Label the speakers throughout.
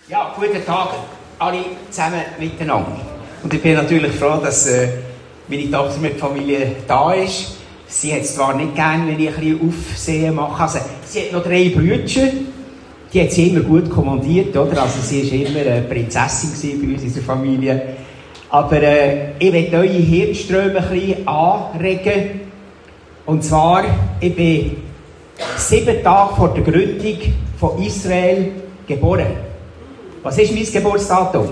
Speaker 1: Ja, guten Tag alle zusammen miteinander. Und ich bin natürlich froh, dass meine Tochter mit der Familie da ist. Sie hat es zwar nicht gern, wenn ich ein bisschen Aufsehen mache. Also, sie hat noch 3 Brüder. Die hat sie immer gut kommandiert, oder? Also sie war immer eine Prinzessin bei uns in der Familie. Aber ich möchte eure Hirnströme ein bisschen anregen. Und zwar, ich bin 7 Tage vor der Gründung von Israel geboren. Was ist mein Geburtsdatum?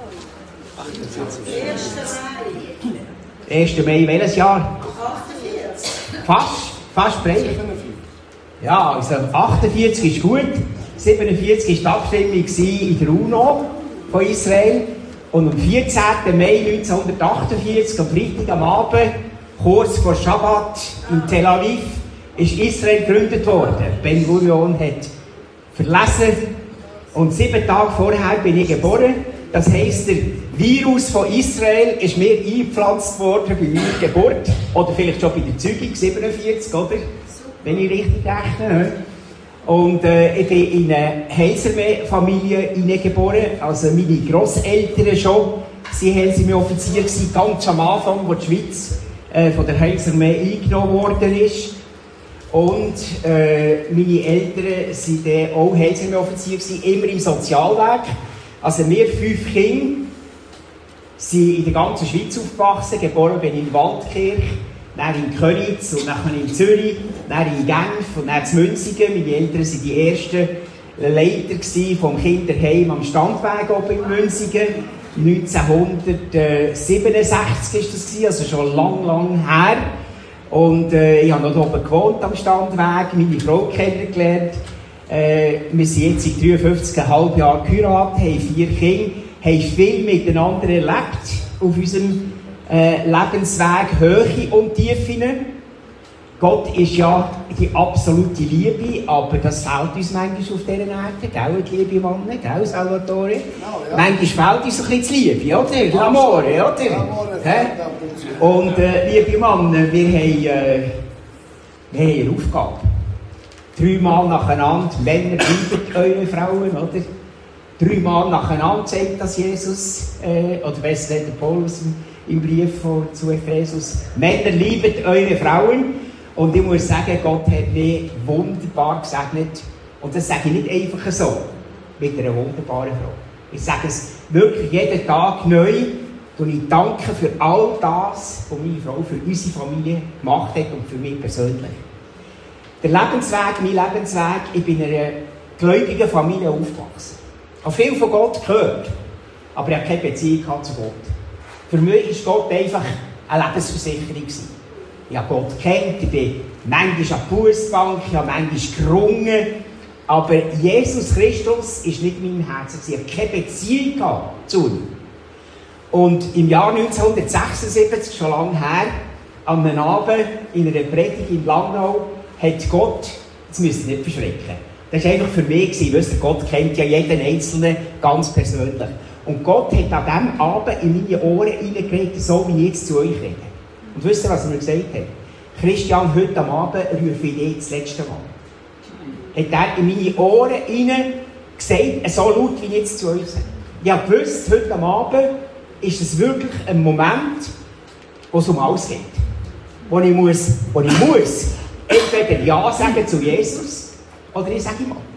Speaker 1: 1. Mai, welches Jahr? 48. Fast breit. Ja, also 48 ist gut. 47 war die Abstimmung in der UNO von Israel. Und am 14. Mai 1948, am Freitag am Abend, kurz vor Schabbat in Tel Aviv, ist Israel gegründet worden. Ben Gurion hat verlesen. Und 7 Tage vorher bin ich geboren. Das heisst, der Virus von Israel ist mir eingepflanzt worden bei meiner Geburt. Oder vielleicht schon bei der Zeugung, 47, oder? Wenn ich richtig rechne. Und ich bin in eine Heilsarmee-Familie hineingeboren. Also meine Grosseltern schon. Sie waren Heilsarmee-Offizier, ganz am Anfang, als die Schweiz von der Heilsarmee eingenommen worden ist. Und meine Eltern waren auch Heilsarmee-Offizier, immer im Sozialwerk. Also wir 5 Kinder sind in der ganzen Schweiz aufgewachsen. Geboren bin ich in Waldkirch, dann in Königs und dann in Zürich, dann in Genf und dann in Münsingen. Meine Eltern waren die ersten Leiter vom Kinderheim am Standweg oben in Münsingen. 1967 war das, also schon lang her. Und ich habe noch oben gewohnt am Standweg, meine Frau kennengelernt. Wir sind jetzt in 53,5 Jahren geheiratet, haben 4 Kinder, haben viel miteinander erlebt auf unserem Lebensweg, Höhe und Tiefen. Gott ist ja die absolute Liebe, aber das fehlt uns manchmal auf dieser Erde, gell, die Liebe Männer, gell, Salvatore? Genau, ja. Manchmal fehlt uns ein bisschen die Liebe, oder? L'amore, oder? Und liebe Männer, wir haben eine Aufgabe. 3 Mal nacheinander, Männer lieben eure Frauen, oder? 3 Mal nacheinander sagt das Jesus, oder besser der Paulus im Brief zu Ephesus. Männer lieben eure Frauen. Und ich muss sagen, Gott hat mich wunderbar gesegnet. Und das sage ich nicht einfach so, mit einer wunderbaren Frau. Ich sage es wirklich jeden Tag neu. Und ich danke für all das, was meine Frau für unsere Familie gemacht hat und für mich persönlich. Der Lebensweg, mein Lebensweg, ich bin in einer gläubigen Familie aufgewachsen. Ich habe viel von Gott gehört, aber ich habe keine Beziehung zu Gott. Für mich war Gott einfach eine Lebensversicherung. Ich habe Gott gekannt, ich bin manchmal an der Fußbank, ich habe manchmal gerungen, aber Jesus Christus ist nicht in meinem Herzen. Ich habe keine Beziehung zu ihm. Und im Jahr 1976, schon lange her, an einem Abend in einer Predigt in Langnau, hat Gott, jetzt müsst ihr nicht verschrecken, das war einfach für mich, wisst, Gott kennt ja jeden Einzelnen ganz persönlich. Und Gott hat an diesem Abend in meine Ohren hineingeredet, so wie ich jetzt zu euch rede. Und wisst ihr, was er mir gesagt hat? Christian, heute am Abend rufe ich dich das letzte Mal. Hat er in meine Ohren hinein gesagt, so laut wie ich jetzt zu euch sage. Ich habe gewusst, heute am Abend ist es wirklich ein Moment, wo es um alles geht. Wo ich muss entweder Ja sagen zu Jesus, oder ich sage ihm ab.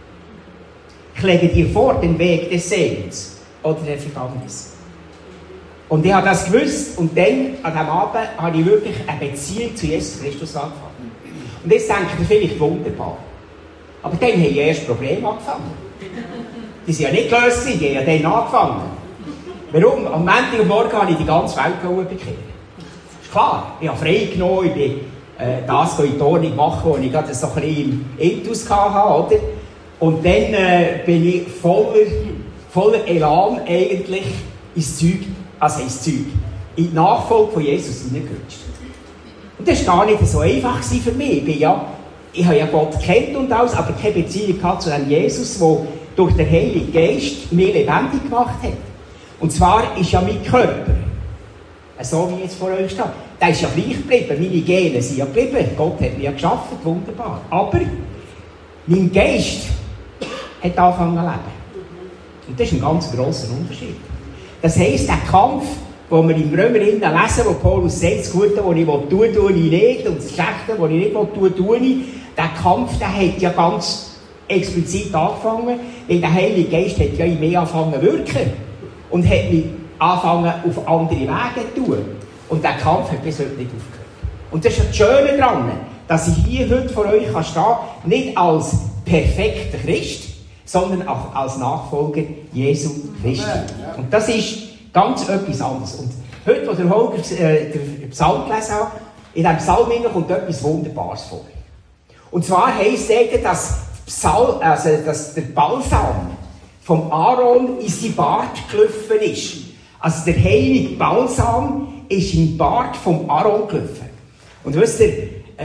Speaker 1: Ich lege dir vor den Weg des Segens oder der Verdammnis. Und ich habe das gewusst und dann, an diesem Abend, habe ich wirklich eine Beziehung zu Jesus Christus angefangen. Und jetzt denkt ihr vielleicht wunderbar. Aber dann haben ja erst Probleme angefangen. Die sind ja nicht gelöst, die haben ja dann angefangen. Warum? Am Montagmorgen habe ich die ganze Welt bekehren. Ist klar, ich habe frei genommen, ich bin das in die Ordnung machen, wo ich gerade so ein bisschen im Intus hatte, oder? Und dann bin ich voller Elan eigentlich ins Zeug, in die Nachfolge von Jesus hineingerutscht. Und das war gar nicht so einfach für mich. Ich habe ja Gott kennt und alles, aber keine Beziehung zu dem Jesus, der durch den Heiligen Geist mich lebendig gemacht hat. Und zwar ist ja mein Körper, so wie jetzt vor euch steht, der ist ja gleich geblieben. Meine Gene sind ja geblieben. Gott hat mich ja geschaffen, wunderbar. Aber mein Geist hat angefangen zu leben. Und das ist ein ganz grosser Unterschied. Das heisst, der Kampf, den wir im Römerinnen lesen, wo Paulus sagt, das Gute, das ich tue, tue ich nicht, und das Schlechte, das ich nicht tue, tue ich. Der Kampf, der hat ja ganz explizit angefangen, weil der Heilige Geist hat ja in mir angefangen zu wirken und hat mich angefangen auf andere Wege zu tun. Und der Kampf hat bis heute nicht aufgehört. Und das ist das Schöne daran, dass ich hier heute vor euch stehen kann, nicht als perfekter Christ, sondern auch als Nachfolger Jesu Christi. Und das ist ganz etwas anderes. Und heute, wo der Holger den Psalm gelesen hat, in diesem Psalm kommt etwas Wunderbares vor. Und zwar heisst es, dass der Balsam vom Aaron in sein Bart gelaufen ist. Also der heilige Balsam ist im Bart vom Aaron gelaufen. Und wisst ihr,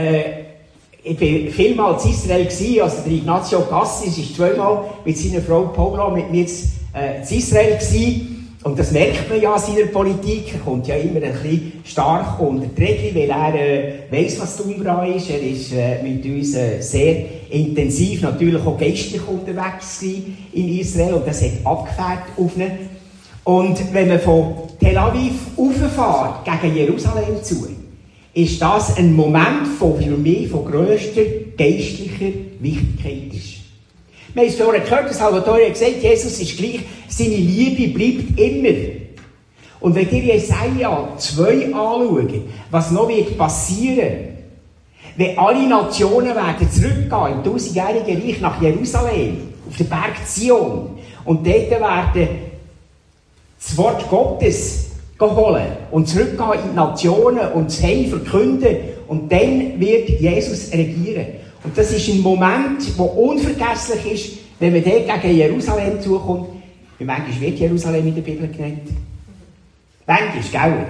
Speaker 1: ich war vielmals in Israel, also der Ignazio Cassis war zweimal mit seiner Frau Paula mit mir in Israel gewesen. Und das merkt man ja an seiner Politik. Er kommt ja immer ein bisschen stark unter die Rädchen, weil er weiss, was Tumbra ist. Er ist mit uns sehr intensiv, natürlich auch geistlich unterwegs in Israel. Und das hat abgefährt auf ihn. Und wenn man von Tel Aviv rauffährt, gegen Jerusalem zu, ist das ein Moment, der für mich von grösster geistlicher Wichtigkeit ist. Wir haben es vorhin gehört, Salvatore hat gesagt, Jesus ist gleich, seine Liebe bleibt immer. Und wenn ihr Jesaja 2 anschaut, was noch wird passieren, wenn alle Nationen werden zurückgehen im 1000-jährigen Reich nach Jerusalem, auf den Berg Zion, und dort werden das Wort Gottes holen und zurückgehen in die Nationen und das Heil verkünden, und dann wird Jesus regieren. Und das ist ein Moment, der unvergesslich ist, wenn man dort gegen Jerusalem zukommt. Wie manchmal wird Jerusalem in der Bibel genannt? Manchmal, gell?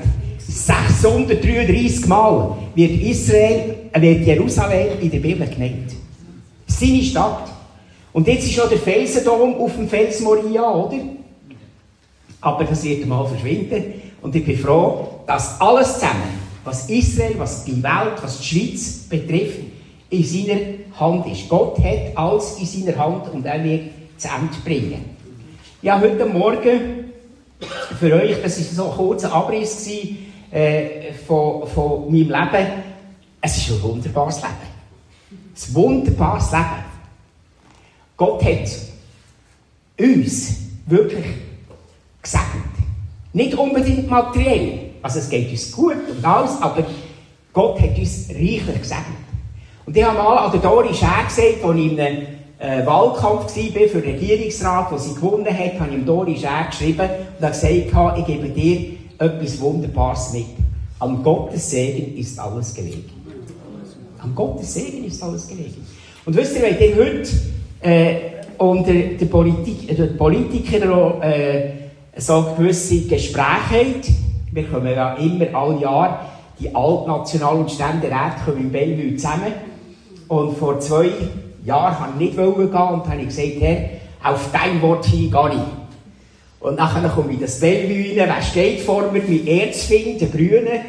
Speaker 1: 633 Mal wird Jerusalem in der Bibel genannt. Seine Stadt. Und jetzt ist noch der Felsendom auf dem Fels Moria, oder? Aber das wird mal verschwinden. Und ich bin froh, dass alles zusammen, was Israel, was die Welt, was die Schweiz betrifft, in seiner Hand ist. Gott hat alles in seiner Hand und er wird zu Ende bringen. Ja, heute Morgen für euch, das war so ein kurzer Abriss von meinem Leben. Es ist ein wunderbares Leben. Ein wunderbares Leben. Gott hat uns wirklich gesegnet. Nicht unbedingt materiell. Also es geht uns gut und alles, aber Gott hat uns reichlich gesegnet. Und ich habe mal an der Dori Schär gesagt, als ich in einem Wahlkampf war für den Regierungsrat, den sie gewonnen hat, habe ich Dori Schär geschrieben und habe gesagt, ich gebe dir etwas Wunderbares mit. An Gottes Segen ist alles gelegen. An Gottes Segen ist alles gelegen. Und wisst ihr, wenn ihr heute unter den Politikern so gewisse Gespräche habt, wir kommen ja immer alle Jahre, die Altnational- und Ständeräte kommen in Bellevue zusammen. Und vor 2 Jahren wollte ich nicht gehen und habe gesagt, Herr, auf dein Wort hin gehe ich. Und nachher komme ich in das Bellevue rein, wer steht vor mir? Mein Erzfeind, der Grüne,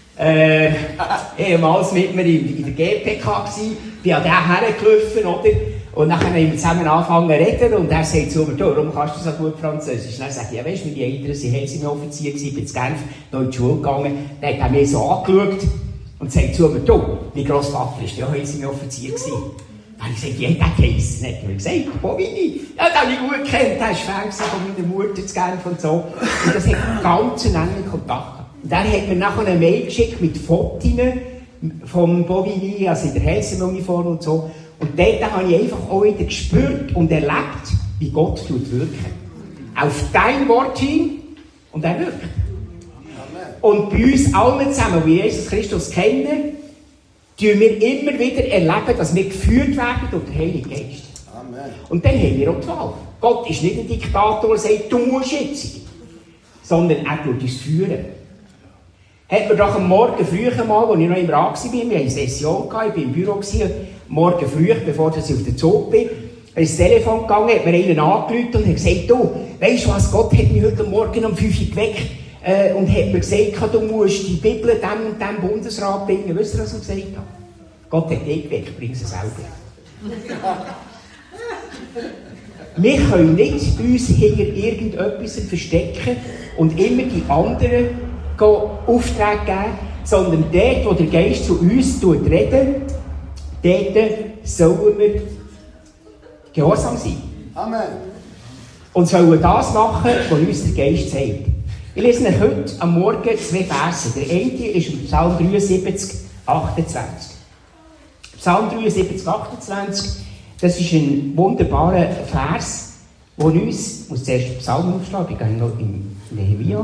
Speaker 1: ehemals mit mir in der GPK gsi, bin an den hergelaufen, oder? Und dann haben wir zusammen angefangen zu reden und er sagt zu mir, warum kannst du so gut Französisch? Und dann sage ich, ja weisst, meine Eltern sind Helsinki-Offizier gewesen, bin in Genf noch in die Schule gegangen. Dann hat er mich so angeschaut und sagt zu mir, mein Grossvater war ja Helsinki-Offizier gewesen. Dann habe ich gesagt, ja, der geheissen. Dann hat er mir gesagt, Bovini, ja, den habe ich gut gekannt, der ist Fan von meiner Mutter zu Genf und so. Und das hat einen ganz engen Kontakt gehabt. Und dann hat mir nachher eine Mail geschickt mit Fotos vom Bovini, also in der Helsinki-Uniform und so. Und dort habe ich einfach auch wieder gespürt und erlebt, wie Gott wirken. Auf dein Wort hin und er wirkt. Und bei uns allen zusammen, die Jesus Christus kennen, tun wir immer wieder erleben, dass wir geführt werden durch den Heiligen Geist. Amen. Und dann haben wir auch die Wahl. Gott ist nicht ein Diktator, der sagt, du musst jetzt. Sondern er tut uns führen. Hat mir doch am Morgen früh mal, als ich noch im Rat war, wir hatten eine Session, ich war im Büro, morgen früh, bevor ich auf den Zug bin, ins Telefon gegangen, hat mir einen angerufen und hat gesagt, du, weisst du was, Gott hat mich heute Morgen um 5 Uhr geweckt und hat mir gesagt, du musst die Bibel dem und dem Bundesrat bringen. Wisst ihr, was er gesagt hat? Gott hat dich geweckt, bring sie selber. Wir können nicht uns hinter irgendetwas verstecken und immer die anderen Aufträge geben, sondern dort, wo der Geist zu uns redet, dort sollen wir gehorsam sein.
Speaker 2: Amen.
Speaker 1: Und sollen das machen, was uns der Geist sagt. Ich lese euch heute am Morgen 2 Verse. Der eine ist im Psalm 73, 28. Psalm 73, 28, das ist ein wunderbarer Vers, der uns, ich muss zuerst den Psalm aufschlagen, ich gehe noch in Nehemia,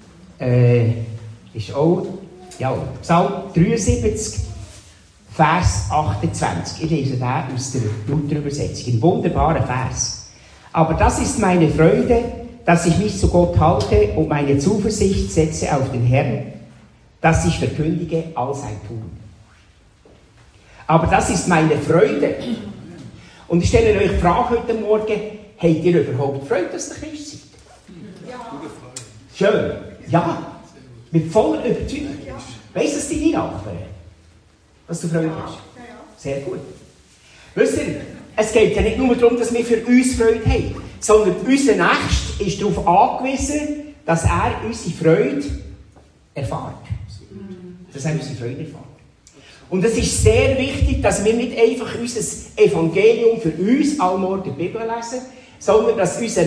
Speaker 1: ist auch, ja, Psalm 73, Vers 28. Ich lese den aus der Luther-Übersetzung, ein wunderbarer Vers. Aber das ist meine Freude, dass ich mich zu Gott halte und meine Zuversicht setze auf den Herrn, dass ich verkündige all sein Tun. Aber das ist meine Freude. Und ich stelle euch die Frage heute Morgen, habt ihr überhaupt Freude, dass ihr Christ seid? Ja. Schön. Ja. Mit voller Überzeugung. Weiss das deine Nachbarn? Dass du Freude hast? Sehr gut. Wisst ihr, es geht ja nicht nur darum, dass wir für uns Freude haben, sondern unser Nächster ist darauf angewiesen, dass er unsere Freude erfährt. Dass er unsere Freude erfährt. Und es ist sehr wichtig, dass wir nicht einfach unser Evangelium für uns allmorgen die Bibel lesen, sondern dass unser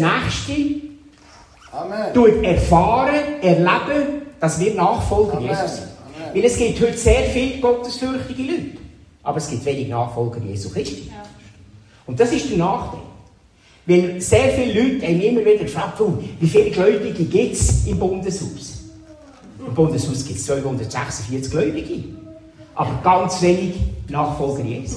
Speaker 1: Nächster erfahren, erleben, dass wir Nachfolger Jesus sind. Weil es gibt heute sehr viele gottesfürchtige Leute, aber es gibt wenig Nachfolger Jesu Christi. Ja. Und das ist der Nachteil. Weil sehr viele Leute haben immer wieder gefragt, wie viele Gläubige gibt es im Bundeshaus? Im Bundeshaus gibt es 246 Gläubige, aber ganz wenig Nachfolger Jesu.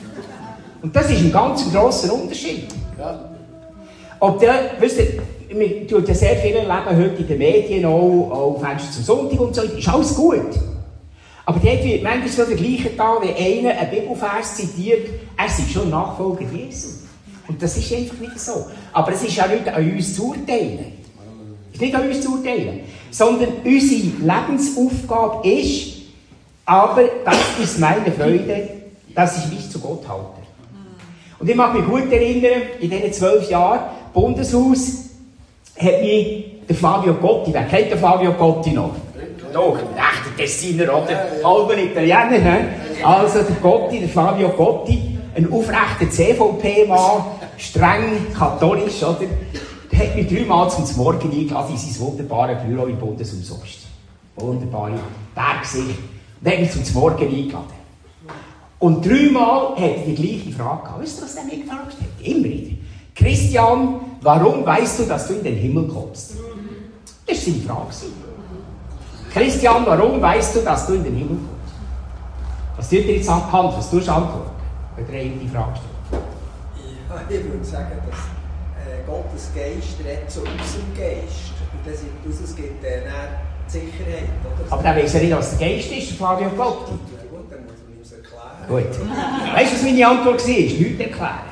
Speaker 1: Und das ist ein ganz grosser Unterschied. Ja. Ob der, wisst ihr, wir tun ja sehr viel erleben heute in den Medien, auch Fenster zum Sonntag und so, ist alles gut. Aber dort wird manchmal so der gleiche Tag, wie einer einen Bibelvers zitiert, er sei schon Nachfolger Jesu. Und das ist einfach nicht so. Aber es ist ja nicht an uns zu urteilen. Es ist nicht an uns zu urteilen. Sondern unsere Lebensaufgabe ist, aber das ist meine Freude, dass ich mich zu Gott halte. Und ich mag mich gut erinnern, in diesen 12 Jahren, Bundeshaus, hat mich der Flavio Gotti, wer kennt den Flavio Gotti noch? Doch, ein echter Tessiner oder halber Italiener. He? Also der Gotti, der Flavio Gotti, ein aufrechter CVP-Mann, streng katholisch, oder? Der hat mich 3-mal zum Morgen eingeladen in sein wunderbares Büro im Bundeshaus Ost. Wunderbare Bergsicht. Und hat mich zum Morgen eingeladen. Und 3-mal hat er die gleiche Frage gehabt. Weißt du, was der mir gefragt hat? Immer wieder. Christian, warum weißt du, dass du in den Himmel kommst? Das war seine Frage. Christian, warum weißt du, dass du in den Himmel kommst? Was tut ihr jetzt an? Was tust du antworten, wenn ihr ihm die Frage stellt?
Speaker 3: Ja, ich würde sagen, dass Gottes Geist redet zu unserem Geist. Und daraus gibt er die Sicherheit. Oder?
Speaker 1: Aber der weiss ja nicht, was der Geist ist, der Flavio Gotti.
Speaker 3: Ja gut, dann muss man uns erklären.
Speaker 1: Gut. Weißt du, was meine Antwort war? Nichts erklären.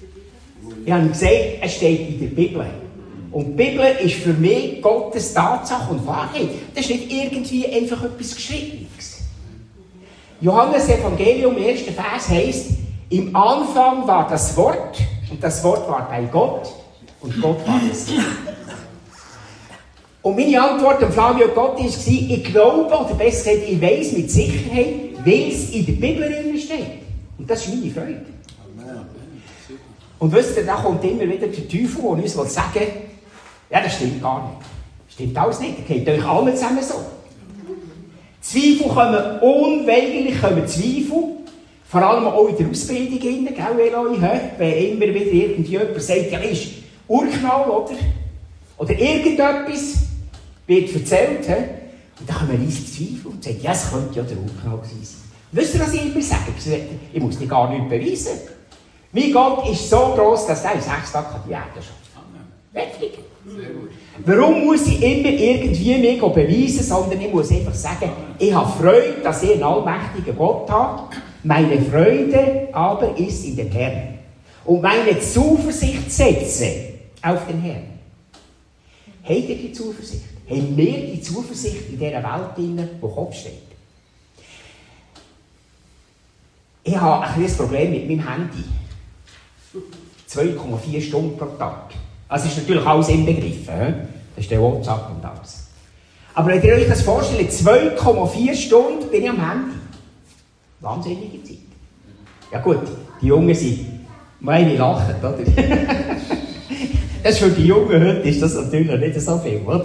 Speaker 1: Ich habe gesagt, es steht in der Bibel. Und die Bibel ist für mich Gottes Tatsache und Wahrheit. Das ist nicht irgendwie einfach etwas Geschriebenes. Johannes Evangelium, 1. Vers heisst, im Anfang war das Wort und das Wort war bei Gott und Gott war das Wort. Und meine Antwort an Flavio Gotti war, ich glaube, oder besser gesagt, ich weiss mit Sicherheit, wie es in der Bibel steht. Und das ist meine Freude. Und wisst ihr, da kommt immer wieder der Teufel, der uns sagen will, ja, das stimmt gar nicht. Das stimmt alles nicht. Das geht euch alle zusammen so. Zweifel kommen unweigerlich, Zweifel. Vor allem auch in der Ausbildung, gell, Eloi? Wenn immer wieder irgendjemand sagt, ja, ist Urknall, oder? Oder irgendetwas wird erzählt. Und dann kommen riesige Zweifel und sagen, ja, es könnte ja der Urknall gewesen sein. Wisst ihr, was ich immer sage? Ich muss dir gar nichts beweisen. Mein Gott ist so gross, dass er in 6 Tagen die Erde schafft. Wirklich. Warum muss ich immer irgendwie mich beweisen, sondern ich muss einfach sagen, ich habe Freude, dass ich einen allmächtigen Gott habe. Meine Freude aber ist in den Herrn. Und meine Zuversicht setze auf den Herrn. Habt ihr die Zuversicht? Haben wir die Zuversicht in dieser Welt, die Kopf steht? Ich habe ein kleines Problem mit meinem Handy. 2,4 Stunden pro Tag. Also ist natürlich alles inbegriffen. He? Das ist der WhatsApp und alles. Aber wenn ihr euch das vorstellt, 2,4 Stunden bin ich am Handy. Wahnsinnige Zeit. Ja gut, die Jungen sind, meine lachen, oder? Das für die Jungen heute ist das natürlich nicht so viel, oder?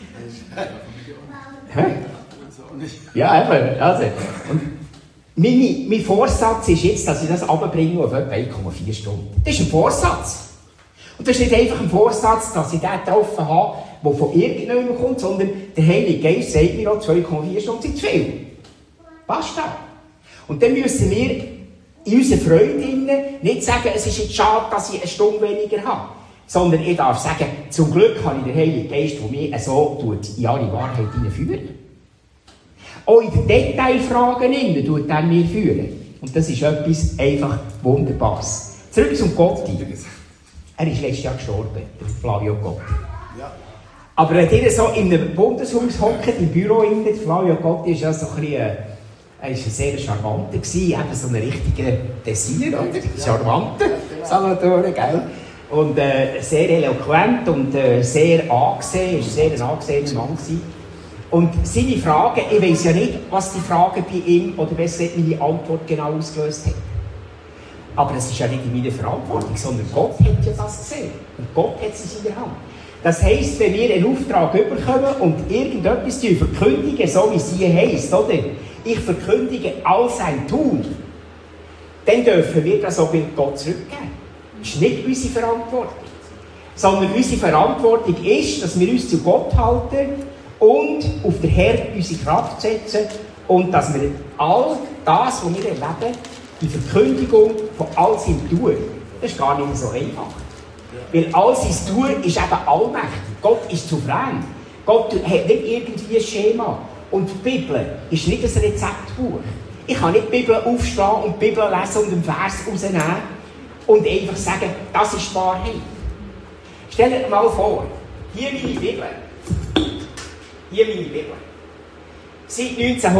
Speaker 1: Ja, eben. Also, und mein Vorsatz ist jetzt, dass ich das runterbringe auf etwa 1,4 Stunden. Das ist ein Vorsatz. Und das ist nicht einfach ein Vorsatz, dass ich den getroffen habe, der von irgendjemandem kommt, sondern der Heilige Geist sagt mir auch, 2,4 Stunden sind zu viel. Basta. Und dann müssen wir in unserer Freude nicht sagen, es ist jetzt schade, dass ich eine Stunde weniger habe. Sondern ich darf sagen, zum Glück habe ich den Heiligen Geist, der mich so in alle Wahrheit hineinführt. Auch in den Detailfragen tut er mir führen. Und das ist etwas einfach Wunderbares. Zurück zum Gotti. Er ist letztes Jahr gestorben, der Flavio Gotti. Ja. Aber wenn ihr so in einem Bundeshaus hockt, im Büro, der Flavio Gotti ist ja so ein bisschen, er war sehr charmant, eben so ein richtiger Desir, oder? Charmante Salvatore, gell? Und sehr eloquent und sehr angesehen, ist sehr ein angesehener Mann gewesen. Und seine Fragen, ich weiss ja nicht, was die Frage bei ihm, oder besser gesagt, meine Antwort genau ausgelöst hat. Aber das ist ja nicht in meiner Verantwortung, sondern Gott hat ja das gesehen. Und Gott hat es in seiner Hand. Das heisst, wenn wir einen Auftrag bekommen und irgendetwas verkündigen, so wie es hier heisst, oder? Ich verkündige all sein Tun, dann dürfen wir das auch bei Gott zurückgeben. Das ist nicht unsere Verantwortung. Sondern unsere Verantwortung ist, dass wir uns zu Gott halten und auf den Herrn unsere Kraft setzen und dass wir all das, was wir erleben, die Verkündigung von all seinem Tun, das ist gar nicht so einfach. Weil all sein Tun ist eben allmächtig. Gott ist souverän. Gott hat nicht irgendwie ein Schema. Und die Bibel ist nicht ein Rezeptbuch. Ich kann nicht die Bibel aufstehen und die Bibel lesen und einen Vers rausnehmen und einfach sagen, das ist die Wahrheit. Stellt euch mal vor, hier meine Bibel. Hier meine Bibel. Seit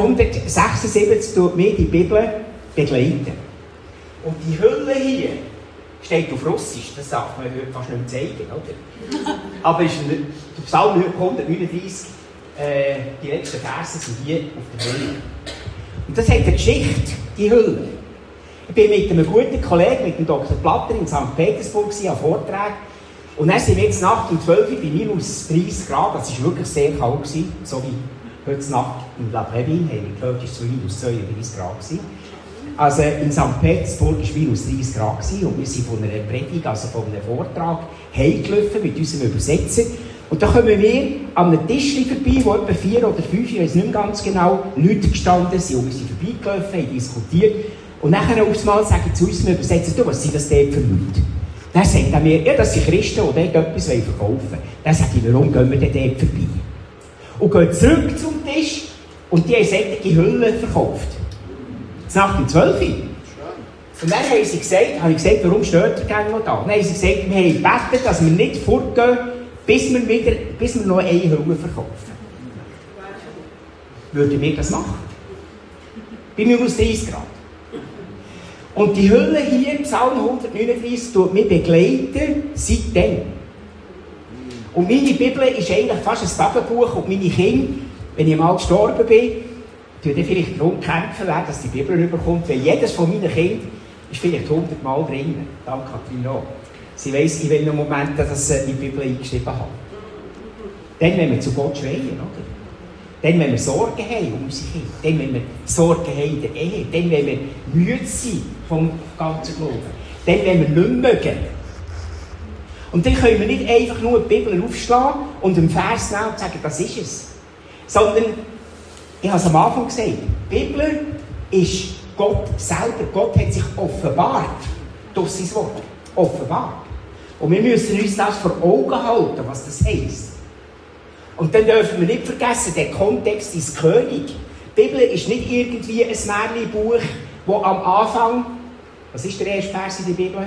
Speaker 1: 1976 tut mir die Bibel begleiten. Und die Hülle hier steht auf Russisch, das darf man heute fast nicht mehr zeigen, oder? Aber ist der Psalm 139, die letzten Verse sind hier auf der Hülle. Und das hat eine Geschichte, die Hülle. Ich war mit einem guten Kollegen, mit dem Dr. Platter in St. Petersburg an Vorträgen. Und dann sind wir jetzt Nacht um 12 Uhr bei minus 30 Grad, das war wirklich sehr kalt, so wie heute Nacht in La Brevin, haben wir gehört, es war minus 32 Grad. Also in St. Petersburg war minus 30 Grad und wir sind von einer Predigt, also von einem Vortrag, heimgelaufen mit unserem Übersetzer. Und da kommen wir an einem Tisch vorbei, wo etwa 4 oder 5, ich weiß nicht mehr ganz genau, Leute gestanden sind und wir sind vorbeigelaufen, haben diskutiert. Und nachher aufs Mal sage ich zu unserem Übersetzer, du, was sind das denn für Leute? Dann sagt er mir, ja, das sind Christen, die dort etwas verkaufen wollen. Dann sage ich, warum gehen wir denn dort vorbei? Und gehen zurück zum Tisch und die haben solche Hüllen verkauft. Nach dem 12 Uhr. Und dann habe ich gesagt, warum steht ihr noch da? Dann haben sie gesagt, wir haben gebeten, dass wir nicht fortgehen, bis wir noch eine Hülle verkaufen. Würden wir das machen? Bei minus 30 Grad. Und die Hülle hier, Psalm 139, tut mich begleiten seitdem. Und meine Bibel ist eigentlich fast ein Tagebuch und meine Kinder, wenn ich mal gestorben bin, tun dann vielleicht darum kämpfen, dass die Bibel rüberkommt, weil jedes von meinen Kindern ist vielleicht 100 Mal drin. Danke, Katrina. Sie weiss, in welchem Moment dass ich die Bibel eingeschrieben habe. Dann, wenn wir zu Gott schreien, oder? Dann, wenn wir Sorgen haben um unsere Kinder. Dann, wenn wir Sorgen haben in der Ehe. Dann, wenn wir müde sind vom ganzen Glauben. Dann, wenn wir nicht mögen. Und dann können wir nicht einfach nur die Bibel aufschlagen und einen Vers nehmen und sagen, das ist es. Sondern, ich habe es am Anfang gesagt, die Bibel ist Gott selber. Gott hat sich offenbart durch sein Wort. Offenbart. Und wir müssen uns das vor Augen halten, was das heisst. Und dann dürfen wir nicht vergessen, der Kontext ist König. Die Bibel ist nicht irgendwie ein Märchenbuch, wo am Anfang, was ist der erste Vers in der Bibel?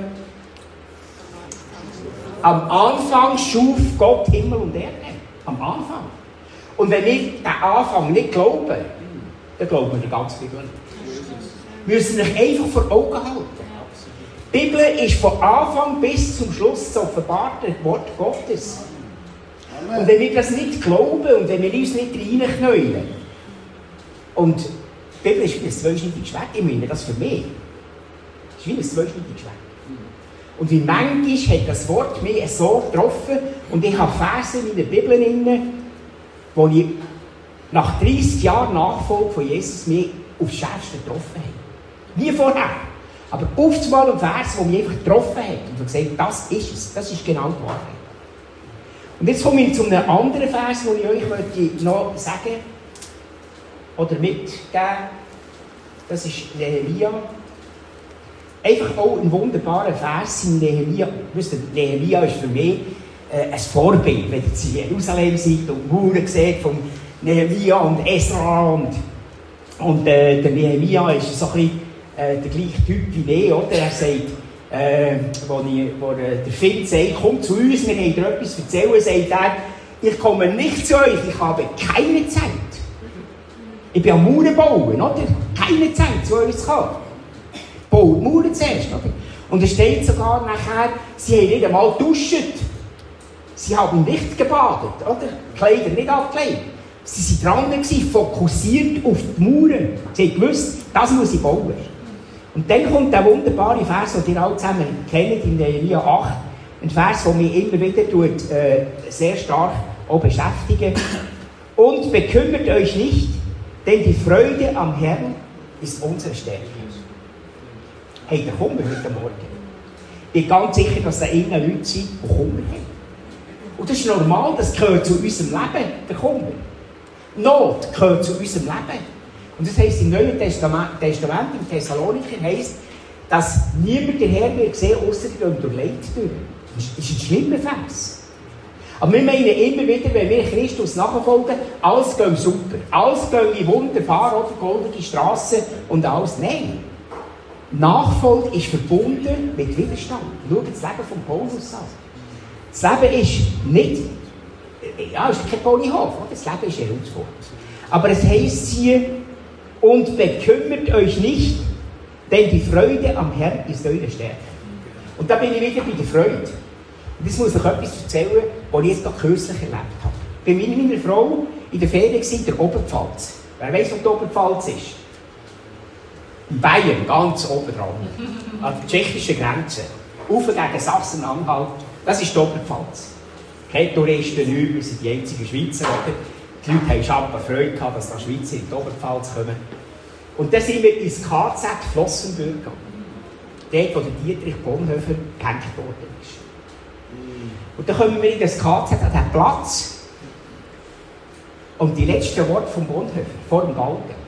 Speaker 1: Am Anfang schuf Gott Himmel und Erde. Am Anfang. Und wenn wir den Anfang nicht glauben, dann glauben wir die ganze Bibel nicht. Wir müssen euch einfach vor Augen halten. Die Bibel ist von Anfang bis zum Schluss das offenbarte Wort Gottes. Amen. Und wenn wir das nicht glauben und wenn wir uns nicht reinknäulen, und die Bibel ist wie ein zweischneidiges Schwert, ich meine das für mich. Es ist wie ein zweischneidiges Schwert. Und wie manchmal hat das Wort mich so getroffen und ich habe Verse in der Bibel drin, wo ich nach 30 Jahren Nachfolge von Jesus mich aufs Schärfste getroffen habe. Nie vorher. Aber auf einmal ein Vers, der mich einfach getroffen hat und gesagt, das ist es, das ist genau die Wahrheit. Und jetzt komme ich zu einem anderen Vers, den ich euch noch sagen oder mitgeben. Das ist Nehemia. Einfach auch ein wunderbarer Vers in Nehemia. Wisst ihr, Nehemia ist für mich ein Vorbild, wenn ihr in Jerusalem seid und die Mauern seht von Nehemia und Esra und der Nehemia ist so ein bisschen der gleiche Typ wie Nehemia, oder? Er sagt, wo der Finn sagt, komm zu uns, wir haben dir etwas erzählen, sagt er, ich komme nicht zu euch, ich habe keine Zeit. Ich bin am Mauern bauen, oder? Keine Zeit, zu euch zu kommen. Baut die Mauern zuerst, oder? Und es steht sogar nachher, sie haben nicht einmal geduscht. Sie haben nicht gebadet, oder? Die Kleider nicht abgelegt. Sie waren dran, fokussiert auf die Mauern. Sie haben gewusst, das muss ich bauen. Und dann kommt der wunderbare Vers, den ihr alle zusammen kennt, in Nehemia 8. Ein Vers, der mich immer wieder sehr stark auch beschäftigt. Und bekümmert euch nicht, denn die Freude am Herrn ist unsere Stärke. Hey, der Hunger heute Morgen. Ich bin ganz sicher, dass da innen Leute sind, die Hunger haben. Und das ist normal, das gehört zu unserem Leben, der Hunger. Not gehört zu unserem Leben. Und das heisst im Neuen Testament, im Thessalonicher, heisst, dass niemand den Herrn wird sehen, ausser die gehen durch Leid durch. Das ist ein schlimmer Vers. Aber wir meinen immer wieder, wenn wir Christus nachfolgen, alles geht super. Alles geht wunderbar auf die goldene Strasse und alles. Nein. Nachfolge ist verbunden mit Widerstand. Schau das Leben von Paulus an. Das Leben ist nicht, ja, es ist kein Ponyhof, das Leben ist herausfordernd. Aber es heisst hier, und bekümmert euch nicht, denn die Freude am Herrn ist eure Stärke. Und da bin ich wieder bei der Freude. Und jetzt muss ich euch etwas erzählen, was ich jetzt gerade kürzlich erlebt habe. Ich war mit meiner Frau in der Ferien in der Oberpfalz. Wer weiss, wo die Oberpfalz ist? In Bayern, ganz oben dran. An der tschechischen Grenze. Rauf gegen Sachsen-Anhalt. Das ist die Oberpfalz. Keine Touristen, nichts, wir sind die einzigen Schweizer. Oder? Die Leute haben schon Freude gehabt, dass da Schweizer in die Oberpfalz kommen. Und dann sind wir ins KZ Flossenbürg gegangen. Dort, wo der Dietrich Bonhoeffer gehängt worden ist. Und dann kommen wir in das KZ an diesen Platz. Und die letzten Worte von Bonhoeffer, vor dem Galgen.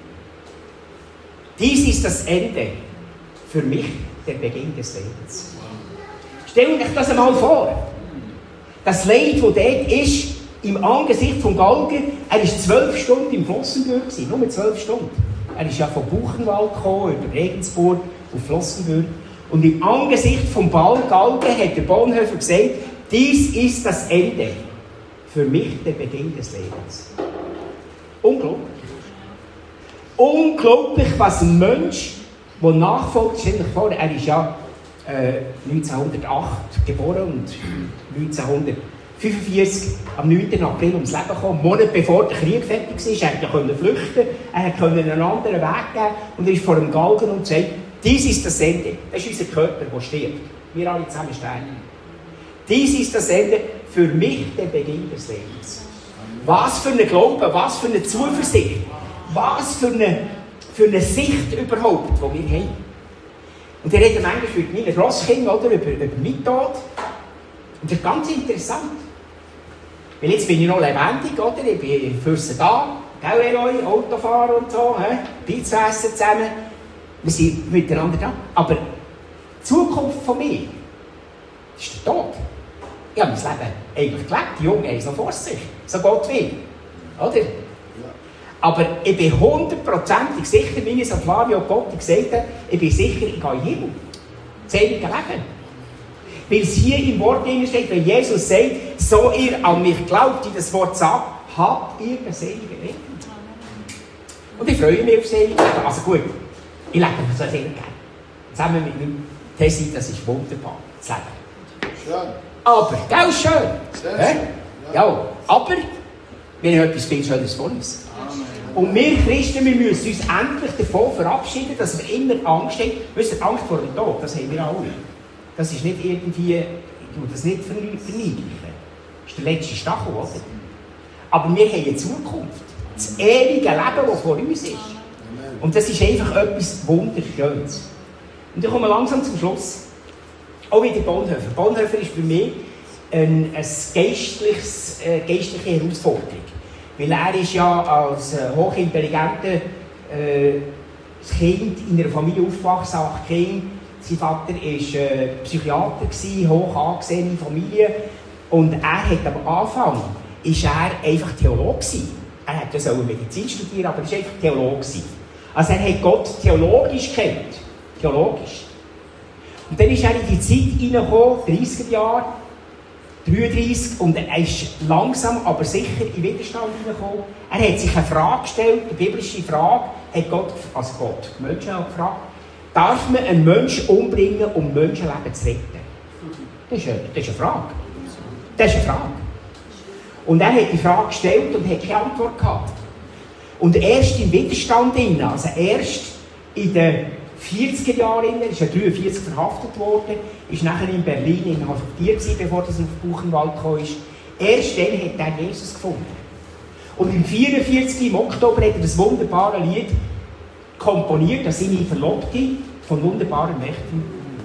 Speaker 1: Dies ist das Ende, für mich der Beginn des Lebens. Stellt euch das einmal vor. Das Leid, das dort ist, im Angesicht von Galgen, er war 12 Stunden im Flossenbürg, nur 12 Stunden. Er ist ja von Buchenwald gekommen, über Regensburg auf Flossenbürg. Und im Angesicht von Galgen hat der Bonhoeffer gesagt, dies ist das Ende, für mich der Beginn des Lebens. Unglaublich. Unglaublich, was ein Mensch, der nachfolgt, stell dir vor, er ist ja 1908 geboren und 1945 am 9. April ums Leben gekommen, einen Monat bevor der Krieg fertig war. Er konnte flüchten, er konnte einen anderen Weg geben und er ist vor dem Galgen und sagt, dies ist das Ende. Das ist unser Körper, der stirbt. Wir alle zusammen sterben. Dies ist das Ende, für mich der Beginn des Lebens. Was für ein Glaube, was für eine Zuversicht, was für eine Sicht überhaupt, die wir haben. Und ich rede manchmal mit meinen Grosskindern über meinen Tod. Und das ist ganz interessant. Weil jetzt bin ich noch lebendig, oder? Ich bin für sie da, gell, Eloy, Autofahrer und so, Pizza essen zusammen. Wir sind miteinander da. Aber die Zukunft von mir ist der Tod. Ich habe mein Leben eigentlich gelebt. Die Jungen haben es noch vor sich. So Gott will. Oder? Ja. Aber ich bin 100%ig sicher, wie es Flavio Gotti gesagt hat, ich bin sicher, ich gehe in den Himmel. Das ewige Leben. Weil es hier im Wort steht, wenn Jesus sagt, so ihr an mich glaubt, die das Wort sagt, habt ihr das ewige Leben. Und ich freue mich auf das ewige Leben. Also gut, ich lebe mir so sehr gerne. Zusammen mit meinem Tessie, das ist wunderbar, das Leben.
Speaker 2: Schön.
Speaker 1: Aber, gell, schön.
Speaker 2: Sehr schön.
Speaker 1: Ja, aber wir haben etwas viel Schönes vor uns. Und wir Christen, wir müssen uns endlich davon verabschieden, dass wir immer Angst haben. Wisst ihr, Angst vor dem Tod, das haben wir alle. Das ist nicht irgendwie, ich tue das nicht verniedlichen. Das ist der letzte Stachel, oder? Aber wir haben eine Zukunft. Das ewige Leben, das vor uns ist. Und das ist einfach etwas Wunderschönes. Und ich komme langsam zum Schluss. Auch wieder Bonhoeffer. Bonhoeffer ist für mich eine geistliche Herausforderung. Weil er ist ja als hochintelligenter Kind in einer Familie aufgewachsen, 8 Kinder. Sein Vater war Psychiater, hoch angesehene Familie. Und er hat am Anfang ist er einfach Theologe gewesen. Er hat ja Medizin studieren, aber er war einfach Theologe gewesen. Also er hat Gott theologisch kennt. Theologisch. Und dann ist er in die Zeit hineingekommen, 30er Jahre, 33, und er ist langsam, aber sicher in Widerstand hineingekommen. Er hat sich eine Frage gestellt, eine biblische Frage, hat Gott, die Menschen haben gefragt, darf man einen Menschen umbringen, um Menschenleben zu retten? Das ist eine Frage. Das ist eine Frage. Und er hat die Frage gestellt und hat keine Antwort gehabt. Und erst im Widerstand, also erst in den 40er Jahren, ist er 43 verhaftet worden, ist nachher in Berlin inhaftiert gewesen, bevor er auf Buchenwald kam. Erst dann hat er Jesus gefunden. Und im 44. im Oktober hat er das wunderbare Lied komponiert, das seine Verlobte von wunderbaren Mächten,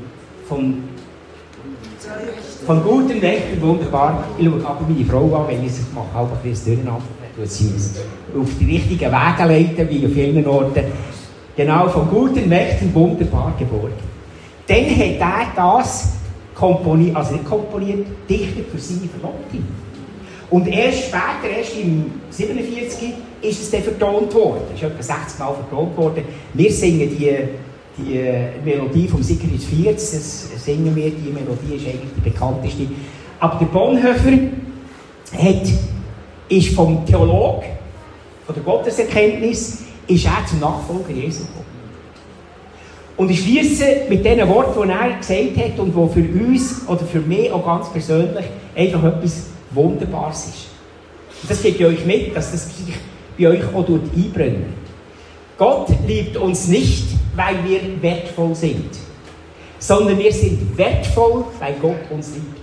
Speaker 1: von guten Mächten, wunderbar. Ich schaue aber meine Frau an, weil ich mache halb ein bisschen durcheinander. Sie auf die richtigen Wege leiten, wie auf vielen Orten. Genau, von guten Mächten wunderbar geborgen. Dann hat er das komponiert, also nicht komponiert, dichtet für seine Verlobte. Und erst später, erst im 47, ist es dann vertont worden. Es ist etwa 60 Mal vertont worden. Wir singen die Melodie vom Siegfried Vierz, das singen wir, die Melodie ist eigentlich die bekannteste. Aber der Bonhoeffer ist vom Theolog, von der Gotteserkenntnis, ist er zum Nachfolger Jesu gekommen. Und ich schließe mit den Worten, die er gesagt hat und die für uns oder für mich auch ganz persönlich einfach etwas Wunderbares ist. Und das gebe ich euch mit, dass das bei euch auch einbrennt. Gott liebt uns nicht, weil wir wertvoll sind, sondern wir sind wertvoll, weil Gott uns liebt.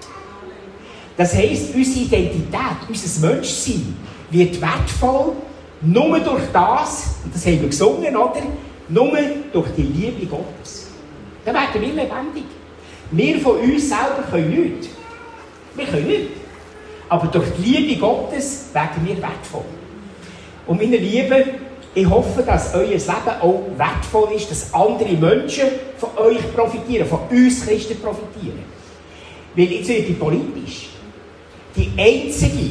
Speaker 1: Das heisst, unsere Identität, unser Menschsein wird wertvoll, nur durch das, und das haben wir gesungen, oder? Nur durch die Liebe Gottes. Dann werden wir lebendig. Wir von uns selber können nichts. Wir können nichts. Aber durch die Liebe Gottes werden wir wertvoll. Und meine Lieben, ich hoffe, dass euer Leben auch wertvoll ist, dass andere Menschen von euch profitieren, von uns Christen profitieren. Weil jetzt wird ich politisch. Die einzige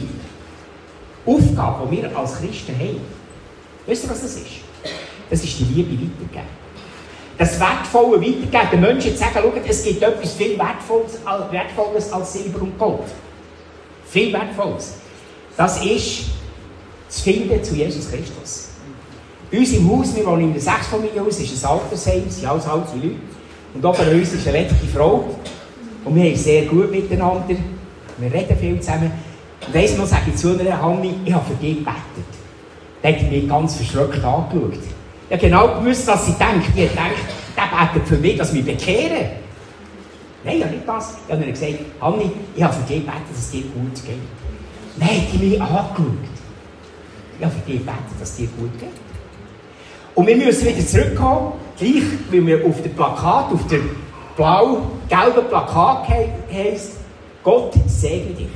Speaker 1: Aufgabe, die wir als Christen haben, wisst ihr, was das ist? Das ist die Liebe weitergeben. Das Wertvolle weitergeben. Den Menschen zu sagen, schau, es gibt etwas viel Wertvolles als Silber und Gold. Viel Wertvolles. Das ist das Finden zu Jesus Christus. Bei uns im Haus, wir wohnen in einem 6-Familienhaus, ist ein Altersheim, es sind alles alte Leute. Und oben bei uns ist eine letzte Frau. Und wir haben sehr gut miteinander. Wir reden viel zusammen. Und eins Mal sage ich zu einer Hanni, ich habe für dich gebetet. Dann hat mich ganz verschreckt angeschaut. Ich habe genau gewusst, was sie denkt. Ich habe gedacht, der betet für mich, dass wir bekehren. Nein, ja nicht das. Ich habe ihr gesagt, Hanni, ich habe für dich gebetet, dass es dir gut geht. Dann hat sie mich angeschaut. Ich habe für dich gebetet, dass es dir gut geht. Und wir müssen wieder zurückkommen, gleich wie wir auf dem Plakat, auf dem blau-gelben Plakat heisst, Gott segne dich.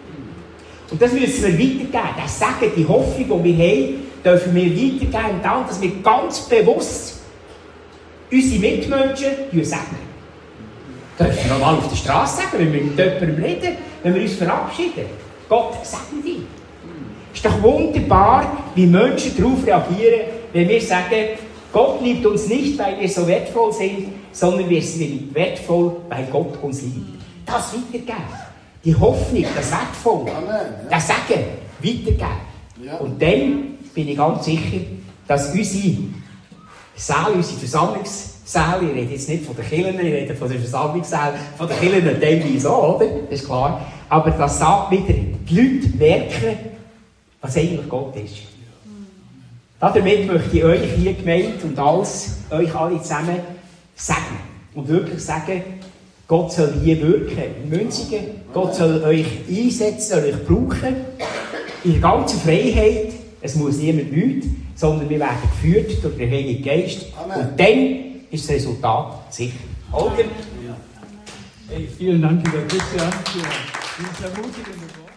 Speaker 1: Und das müssen wir weitergeben. Das Segen, die Hoffnung, die wir haben, dürfen wir weitergeben, und dass wir ganz bewusst unsere Mitmenschen segnen. Dürfen wir nochmal auf der Straße sagen, wenn wir mit jemandem reden, wenn wir uns verabschieden. Gott segne dich. Es ist doch wunderbar, wie Menschen darauf reagieren, wenn wir sagen, Gott liebt uns nicht, weil wir so wertvoll sind, sondern wir sind wertvoll, weil Gott uns liebt. Das weitergeben. Die Hoffnung, das Wertvolle, das Segen weitergeben. Ja. Und dann bin ich ganz sicher, dass unsere Säle, unsere Ich rede jetzt nicht von den Kirchen, ich rede von der Versammlungssäle, von den Kirchen teilweise auch, oder? Das ist klar. Aber dass da wieder die Leute merken, was eigentlich Gott ist. Damit möchte ich euch hier gemeint und euch alle zusammen segnen. Und wirklich sagen, Gott soll hier wirken, in Münzigen. Gott soll euch einsetzen, soll euch brauchen. In der ganzen Freiheit. Es muss niemand nichts, sondern wir werden geführt durch den Heiligen Geist. Amen. Und dann ist das Resultat sicher. Holger? Ja.
Speaker 2: Hey, vielen Dank, lieber Christian, für dieses ermutigende Wort.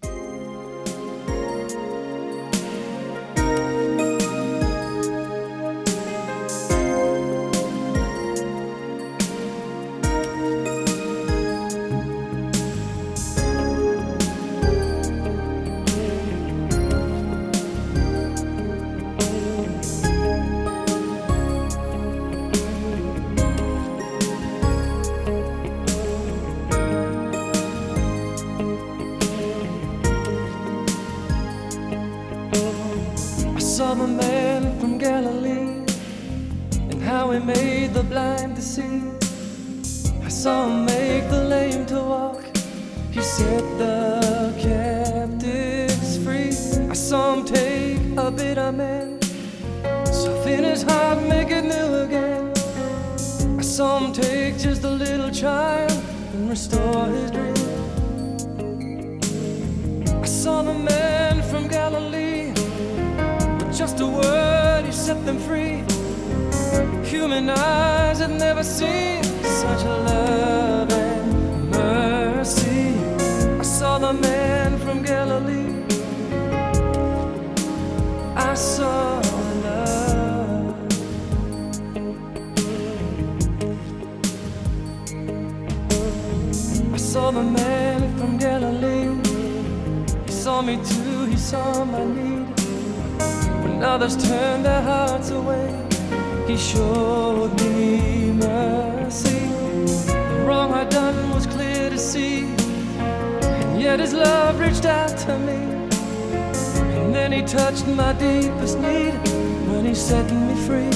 Speaker 4: Saw the man from Galilee and how he made the blind to see. I saw him make the lame to walk. He set the captives free. I saw him take a bitter man, soften his heart, make it new again. I saw him take just a little child and restore his dream. I saw the man from Galilee, just a word, he set them free. Human eyes had never seen such a love and mercy. I saw the man from Galilee. I saw love. I saw the man from Galilee. He saw me too, he saw my need. When others turned their hearts away, he showed me mercy. The wrong I'd done was clear to see, and yet his love reached out to me. And then he touched my deepest need when he set me free.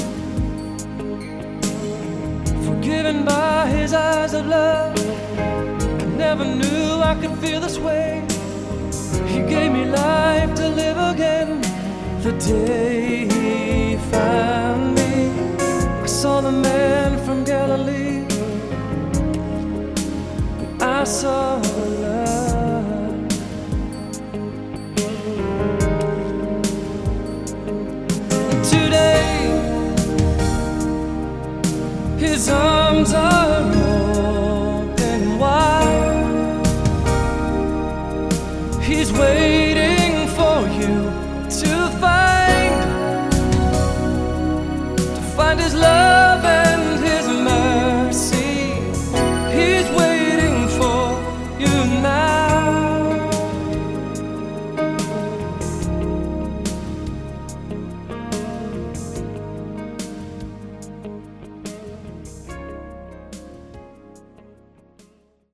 Speaker 4: Forgiven by his eyes of love, I never knew I could feel this way. He gave me life to live again the day he found me. I saw the man from Galilee. I saw love. And today his arms are open wide. He's waiting for you to find his love.